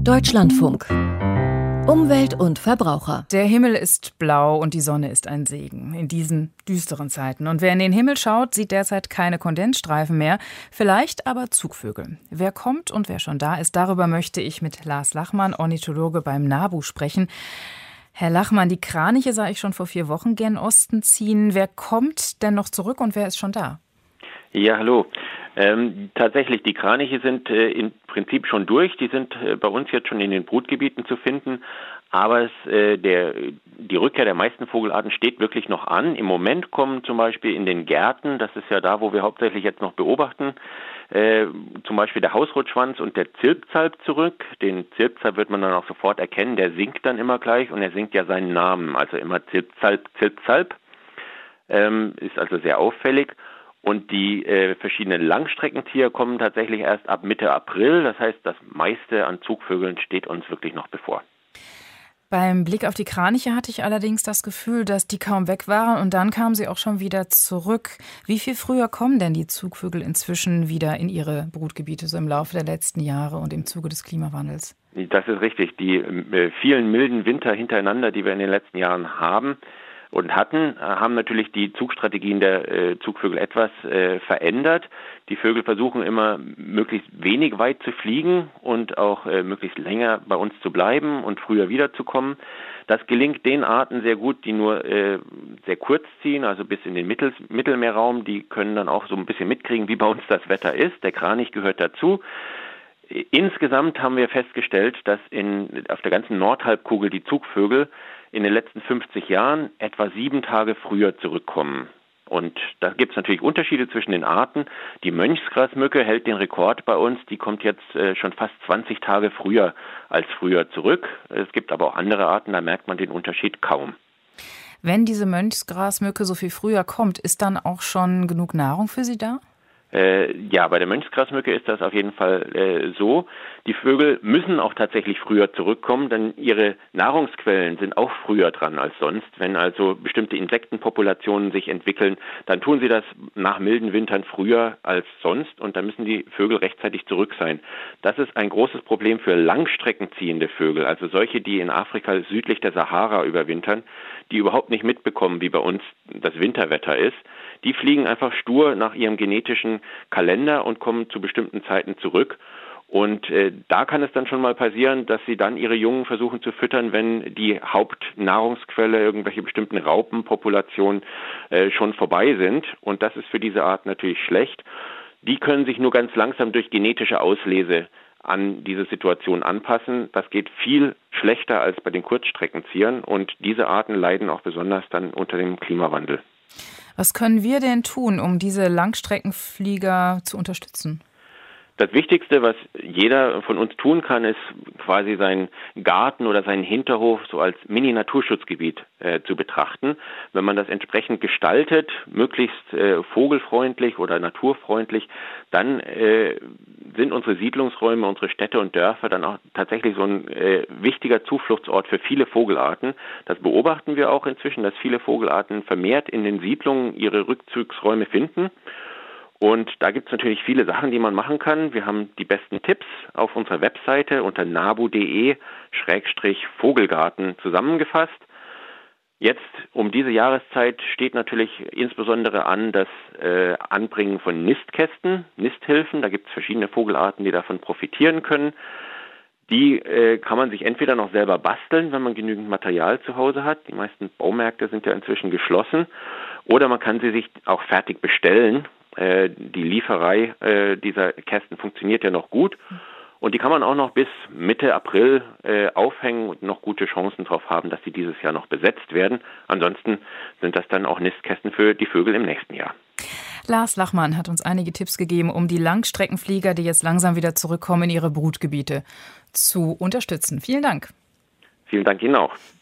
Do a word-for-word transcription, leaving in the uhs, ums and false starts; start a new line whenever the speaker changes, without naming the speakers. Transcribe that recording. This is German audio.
Deutschlandfunk. Umwelt und Verbraucher.
Der Himmel ist blau und die Sonne ist ein Segen in diesen düsteren Zeiten. Und wer in den Himmel schaut, sieht derzeit keine Kondensstreifen mehr, vielleicht aber Zugvögel. Wer kommt und wer schon da ist, darüber möchte ich mit Lars Lachmann, Ornithologe beim NABU, sprechen. Herr Lachmann, die Kraniche sah ich schon vor vier Wochen gen Osten ziehen. Wer kommt denn noch zurück und wer ist schon da?
Ja, hallo. Ähm, tatsächlich, die Kraniche sind äh, im Prinzip schon durch. Die sind äh, bei uns jetzt schon in den Brutgebieten zu finden. Aber es, äh, der, die Rückkehr der meisten Vogelarten steht wirklich noch an. Im Moment kommen zum Beispiel in den Gärten, das ist ja da, wo wir hauptsächlich jetzt noch beobachten, äh, zum Beispiel der Hausrotschwanz und der Zilpzalp zurück. Den Zilpzalp wird man dann auch sofort erkennen. Der singt dann immer gleich und er singt ja seinen Namen. Also immer Zilpzalp, Zilpzalp. Ähm, ist also sehr auffällig. Und die äh, verschiedenen Langstreckentiere kommen tatsächlich erst ab Mitte April. Das heißt, das meiste an Zugvögeln steht uns wirklich noch bevor.
Beim Blick auf die Kraniche hatte ich allerdings das Gefühl, dass die kaum weg waren und dann kamen sie auch schon wieder zurück. Wie viel früher kommen denn die Zugvögel inzwischen wieder in ihre Brutgebiete, so im Laufe der letzten Jahre und im Zuge des Klimawandels?
Das ist richtig. Die äh, vielen milden Winter hintereinander, die wir in den letzten Jahren haben und hatten, haben natürlich die Zugstrategien der äh, Zugvögel etwas äh, verändert. Die Vögel versuchen immer, möglichst wenig weit zu fliegen und auch äh, möglichst länger bei uns zu bleiben und früher wiederzukommen. Das gelingt den Arten sehr gut, die nur äh, sehr kurz ziehen, also bis in den Mittel- Mittelmeerraum. Die können dann auch so ein bisschen mitkriegen, wie bei uns das Wetter ist. Der Kranich gehört dazu. Insgesamt haben wir festgestellt, dass in, auf der ganzen Nordhalbkugel die Zugvögel in den letzten fünfzig Jahren etwa sieben Tage früher zurückkommen. Und da gibt es natürlich Unterschiede zwischen den Arten. Die Mönchsgrasmücke hält den Rekord bei uns. Die kommt jetzt äh, schon fast zwanzig Tage früher als früher zurück. Es gibt aber auch andere Arten, da merkt man den Unterschied kaum.
Wenn diese Mönchsgrasmücke so viel früher kommt, ist dann auch schon genug Nahrung für sie da?
Äh, ja, bei der Mönchsgrasmücke ist das auf jeden Fall äh, so. Die Vögel müssen auch tatsächlich früher zurückkommen, denn ihre Nahrungsquellen sind auch früher dran als sonst. Wenn also bestimmte Insektenpopulationen sich entwickeln, dann tun sie das nach milden Wintern früher als sonst und dann müssen die Vögel rechtzeitig zurück sein. Das ist ein großes Problem für langstreckenziehende Vögel, also solche, die in Afrika südlich der Sahara überwintern, die überhaupt nicht mitbekommen, wie bei uns das Winterwetter ist. Die fliegen einfach stur nach ihrem genetischen Kalender und kommen zu bestimmten Zeiten zurück. Und äh, da kann es dann schon mal passieren, dass sie dann ihre Jungen versuchen zu füttern, wenn die Hauptnahrungsquelle, irgendwelche bestimmten Raupenpopulationen äh, schon vorbei sind. Und das ist für diese Art natürlich schlecht. Die können sich nur ganz langsam durch genetische Auslese an diese Situation anpassen. Das geht viel schlechter als bei den Kurzstreckenziehern. Und diese Arten leiden auch besonders dann unter dem Klimawandel.
Was können wir denn tun, um diese Langstreckenflieger zu unterstützen?
Das Wichtigste, was jeder von uns tun kann, ist quasi seinen Garten oder seinen Hinterhof so als Mini-Naturschutzgebiet äh, zu betrachten. Wenn man das entsprechend gestaltet, möglichst äh, vogelfreundlich oder naturfreundlich, dann äh, sind unsere Siedlungsräume, unsere Städte und Dörfer dann auch tatsächlich so ein äh, wichtiger Zufluchtsort für viele Vogelarten. Das beobachten wir auch inzwischen, dass viele Vogelarten vermehrt in den Siedlungen ihre Rückzugsräume finden. Und da gibt es natürlich viele Sachen, die man machen kann. Wir haben die besten Tipps auf unserer Webseite unter nabu.de Schrägstrich Vogelgarten zusammengefasst. Jetzt um diese Jahreszeit steht natürlich insbesondere an das äh, Anbringen von Nistkästen, Nisthilfen. Da gibt es verschiedene Vogelarten, die davon profitieren können. Die äh, kann man sich entweder noch selber basteln, wenn man genügend Material zu Hause hat. Die meisten Baumärkte sind ja inzwischen geschlossen. Oder man kann sie sich auch fertig bestellen. Die Lieferei äh, dieser Kästen funktioniert ja noch gut und die kann man auch noch bis Mitte April äh, aufhängen und noch gute Chancen darauf haben, dass sie dieses Jahr noch besetzt werden. Ansonsten sind das dann auch Nistkästen für die Vögel im nächsten Jahr.
Lars Lachmann hat uns einige Tipps gegeben, um die Langstreckenflieger, die jetzt langsam wieder zurückkommen, in ihre Brutgebiete zu unterstützen. Vielen Dank.
Vielen Dank Ihnen auch.